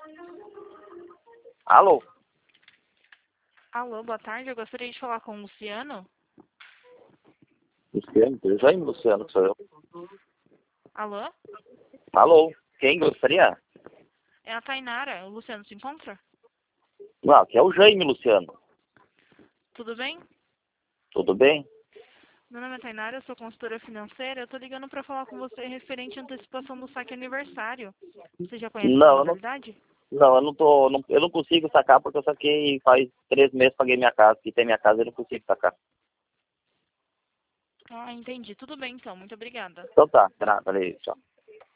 Alô? Alô, boa tarde. Eu gostaria de falar com o Luciano. Luciano, tudo bem, Luciano, sou eu. Alô? Alô? Quem gostaria? É a Tainara. O Luciano se encontra? Não, aqui é o Jaime, Luciano. Tudo bem? Tudo bem? Meu nome é Tainara, eu sou consultora financeira. Eu tô ligando para falar com você referente à antecipação do saque aniversário. Você já conhece essa Não, modalidade? eu não tô, eu não consigo sacar porque eu saquei faz 3 meses, paguei minha casa, que tem minha casa, eu não consigo sacar. Ah, entendi. Tudo bem, então. Muito obrigada. Então tá, valeu, tchau.